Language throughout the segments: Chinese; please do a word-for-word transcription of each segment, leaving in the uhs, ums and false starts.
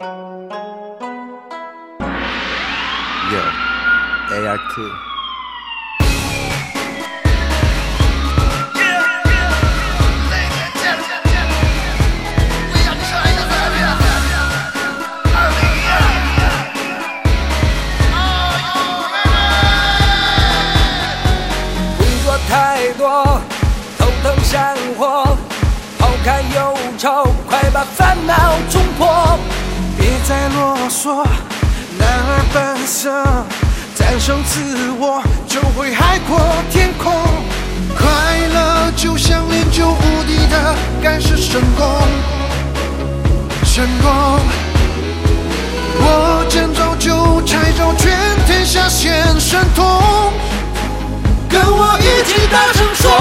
Yo, A R Q。 太多头疼山火，抛开忧愁，快把烦恼冲破。 别再啰嗦，男儿本色，战胜自我，就会海阔天空。快乐就像练就无敌的盖世神功，神功。我见招就拆招，全天下显神通。跟我一起大声说，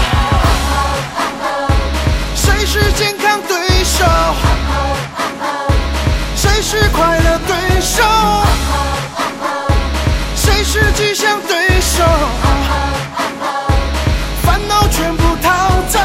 谁是健康对手？谁是快乐对手？谁是吉祥对手？烦恼全部逃走。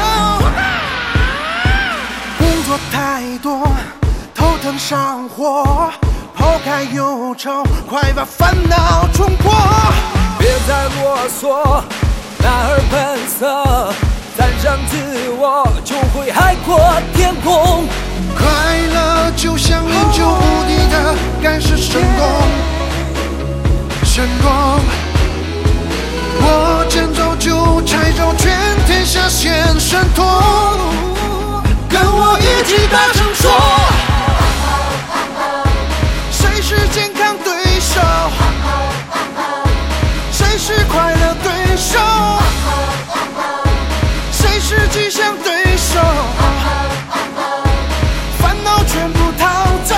工作太多，头疼上火，抛开忧愁，快把烦恼冲破。 别再啰嗦，男儿本色，战胜自我，就会海阔天空。 快乐就像练就无敌的盖世神功，神功。我见招就拆招，全天下显神通。跟我一起大声说，谁是健康对手？谁是快乐对手？谁是吉祥对手？烦恼全部逃走。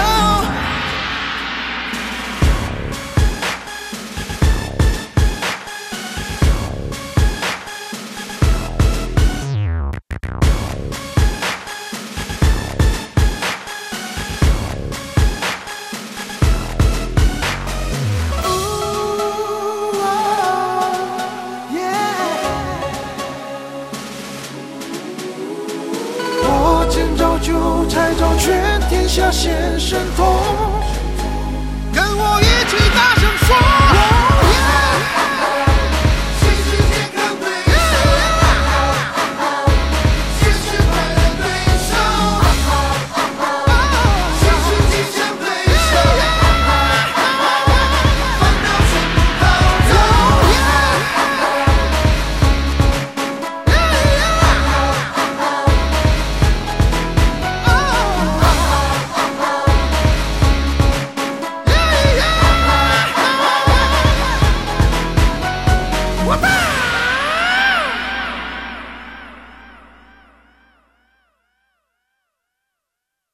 见招就拆招，全天下显神通。跟我一起大声说。